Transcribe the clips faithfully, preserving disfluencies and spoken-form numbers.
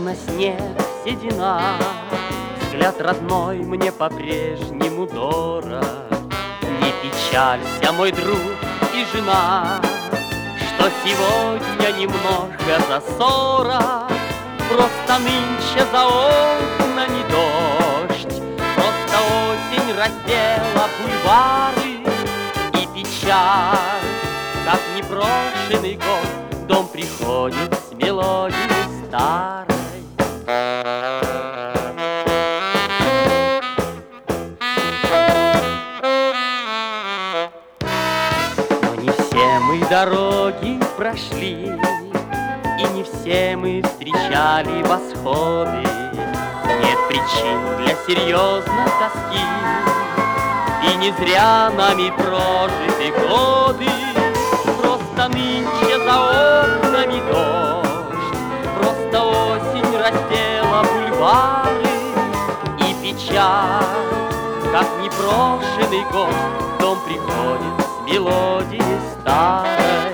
Словно снег седина, взгляд родной мне по-прежнему дорог. Не печалься, мой друг и жена, что сегодня немножко за сорок. Просто нынче за окнами дождь, просто осень раздела бульвары. И печаль, как непрошенный гость, в дом приходит с мелодией старой. Но не все мы дороги прошли, и не все мы встречали восходы. Нет причин для серьезной тоски, и не зря нами прожиты годы. Просто нынче за окнами дождь, просто осень раздела бульвары. И печаль, как непрошенный гость, в дом приходит с мелодией старой.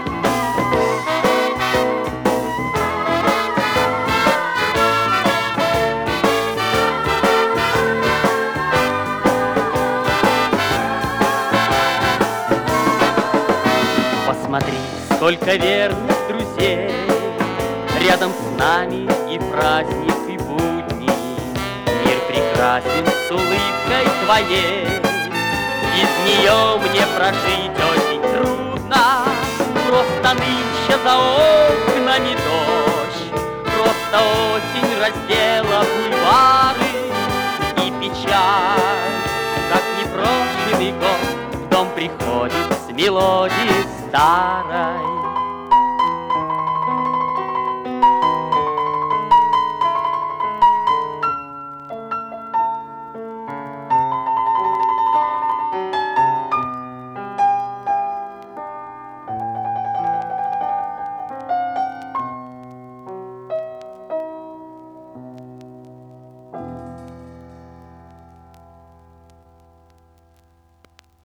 Посмотри, сколько верных друзей рядом с нами, и праздник, и будни. Мир прекрасен с улыбкой твоей, без нее мне прожить очень трудно. Просто нынче за окнами дождь, просто осень раздела бульвары. И печаль, как непрошенный гость, в дом приходит с мелодией старой.